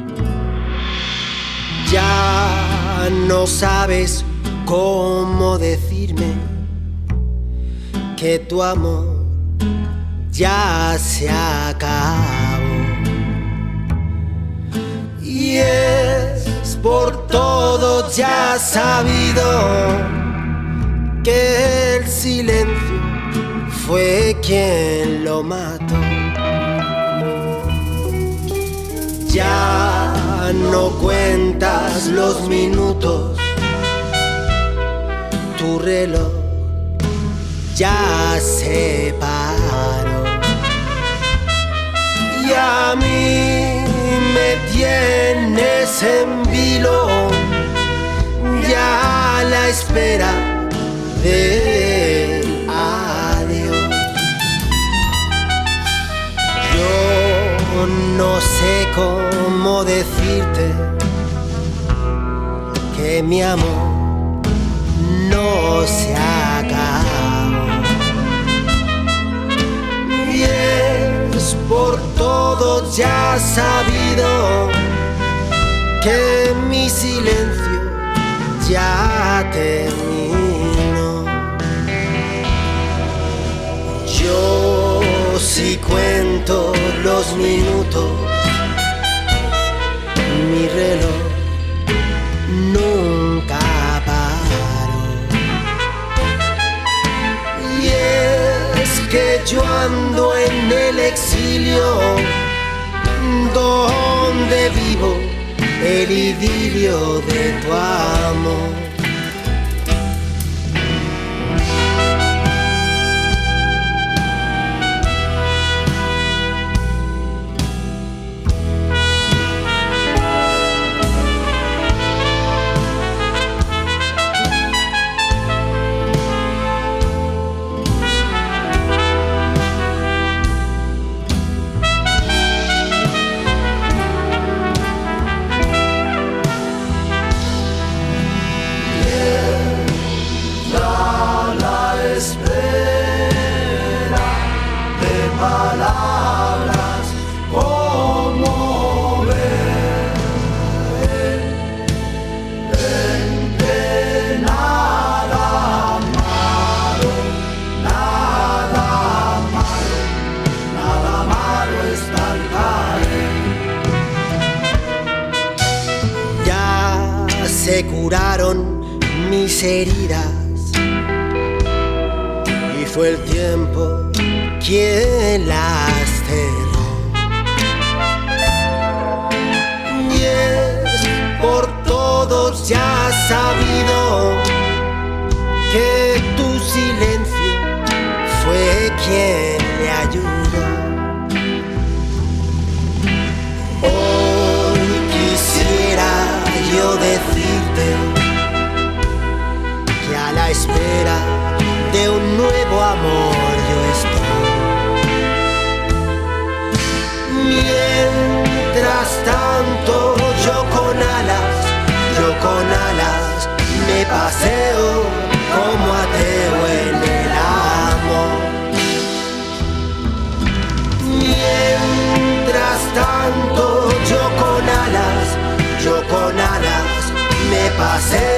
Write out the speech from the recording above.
Ya no sabes cómo decirme que tu amor ya se acabó. Y es por todo ya sabido que el silencio fue quien lo mató. Ya no cuentas los minutos, tu reloj ya se paró. Y a mí me tienes en vilo, ya a la espera del adiós. Yo no sé cómo decirte que mi amor no se acabó. Y es por todo ya sabido que mi silencio ya terminó. Yo sí cuento los minutos, mi reloj nunca paró. Y es que yo ando en el exilio, donde vivo el idilio de tu amor. Palabras como ver en que nada malo, nada malo, nada malo está al caer. Ya se curaron mis heridas y fue el tiempo quien las cerró. Y es por todos ya sabido que tu silencio fue quien le ayudó. Hoy quisiera yo decirte que a la espera de un nuevo amor yo estoy. Mientras tanto yo con alas me paseo como ateo en el amor. Mientras tanto yo con alas me paseo